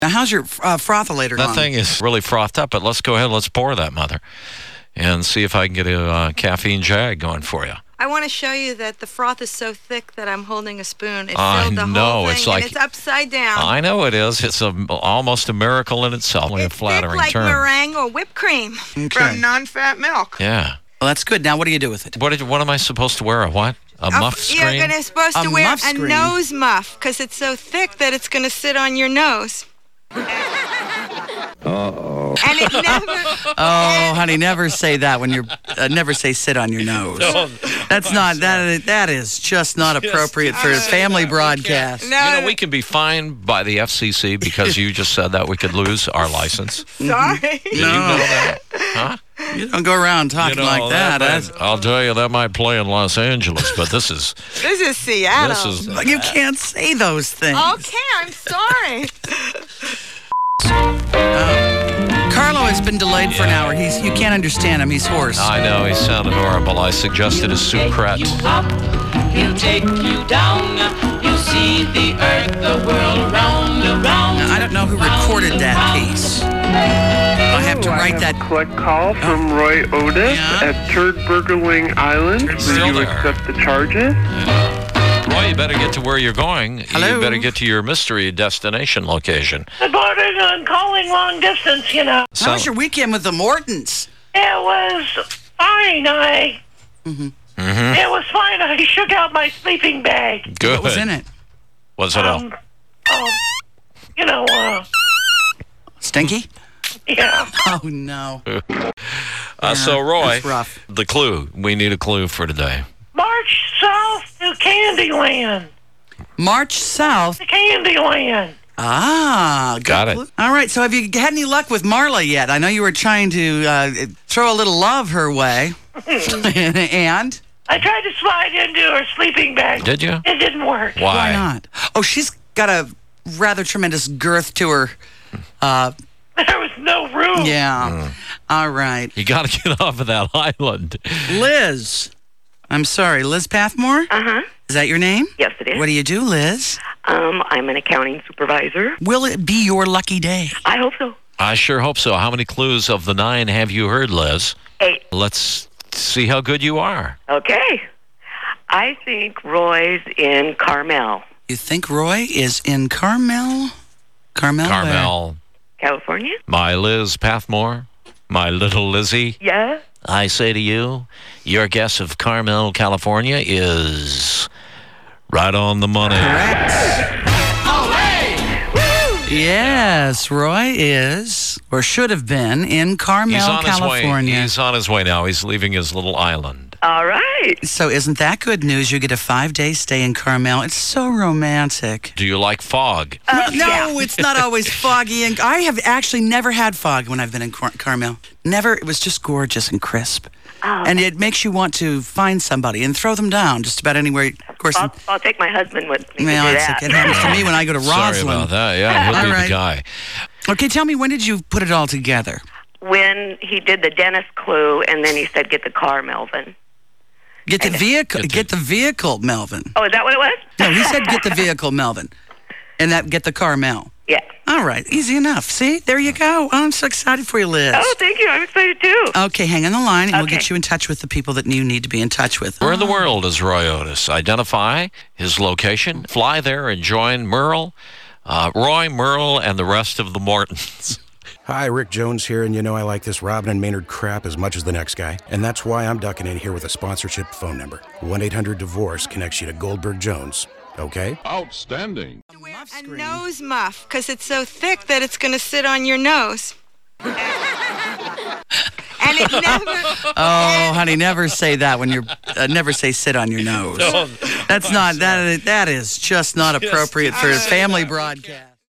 Now, how's your frothalator That going? thing is really frothed up, but let's go ahead, let's pour that mother and see if I can get a caffeine jag going for you. I want to show you that the froth is so thick that I'm holding a spoon. It filled the whole thing, it's like, and it's upside down. I know it is. It's almost a miracle in itself. Only It's a flattering thick like term. meringue or whipped cream. Okay. From non-fat milk. Yeah. Well, that's good. Now, what do you do with it? What am I supposed to wear? A what? A muff screen? You're supposed to A wear muff a screen. nose muff because it's so thick that it's going to sit on your nose. Uh-oh. And it never... Oh, honey, never say that when you're... never say sit on your nose. That's not... That is just not appropriate for a family broadcast. No, we can be fined by the FCC because you just said that we could lose our license. sorry. Did you know that? Huh? You don't go around talking like that. I'll tell you, that might play in Los Angeles, but this is... This is Seattle. This is... You can't say those things. Okay, I'm sorry. Carlo has been delayed for an hour. You can't understand him. He's hoarse. I know, he sounded horrible. I suggested a soubrette. He'll take you down. You see the earth, the world round, around. Now, I don't know who recorded that piece. I have to write that. Collect call from Roy Otis at Turd-Burgerling Island. Will Still you there. accept the charges? Roy, you better get to where you're going. Hello? You better get to your mystery destination location. Good morning, I'm calling long distance, you know. How was your weekend with the Mortons? It was fine. It was fine. I shook out my sleeping bag. Good. What was in it? Was it all? You know, Stinky? yeah. Oh, no. So, Roy, That's rough. the clue. We need a clue for today. March south to Candyland. March south. To Candyland. Ah, good Got it. clue. All right, so have you had any luck with Marla yet? I know you were trying to throw a little love her way. And? I tried to slide into her sleeping bag. Did you? It didn't work. Why not? Oh, she's got a rather tremendous girth to her. There was no room. Yeah. All right. You got to get off of that island. Liz. I'm sorry, Liz Pathmore? Uh-huh. Is that your name? Yes, it is. What do you do, Liz? I'm an accounting supervisor. Will it be your lucky day? I hope so. I sure hope so. How many clues of the 9 have you heard, Liz? 8. Let's see how good you are. Okay. I think Roy's in Carmel, You think Roy is in Carmel? Carmel? where? Carmel, California? my Liz Pathmore, my little Lizzie. Yeah. I say to you, your guess of Carmel, California is right on the money. Correct. Yes, Roy is, or should have been, in Carmel, He's on California. his way. He's on his way now. He's leaving his little island. All right. So isn't that good news? You get a 5-day stay in Carmel. It's so romantic. Do you like fog? No, it's not always foggy. And I have actually never had fog when I've been in Carmel. Never. It was just gorgeous and crisp. Oh. And it makes you want to find somebody and throw them down just about anywhere. Of course, I'll take my husband with me well, to do it's that. it happens to me when I go to Roslyn. Sorry about that. Yeah, he'll All be right. the guy. Okay, tell me, when did you put it all together? When he did the dentist clue, and then he said, get the car, Melvin. Get the vehicle. Get the vehicle, Melvin. Oh, is that what it was? No, he said get the vehicle, Melvin. And that get the car, Mel. Yeah. All right, easy enough. See, there you go. I'm so excited for you, Liz. Oh, thank you. I'm excited, too. Okay, hang on the line, and we'll Okay. get you in touch with the people that you need to be in touch with. Where in the world is Roy Otis? Identify his location, fly there, and join Merle, Roy, Merle, and the rest of the Mortons. Hi, Rick Jones here, and you know I like this Robin and Maynard crap as much as the next guy. And that's why I'm ducking in here with a sponsorship phone number. 1-800-DIVORCE connects you to Goldberg Jones. Okay? Outstanding. A nose muff because it's so thick that it's going to sit on your nose. And it never... Oh, honey, never say that when you're... never say sit on your nose. That's not... That is just not appropriate for a family broadcast.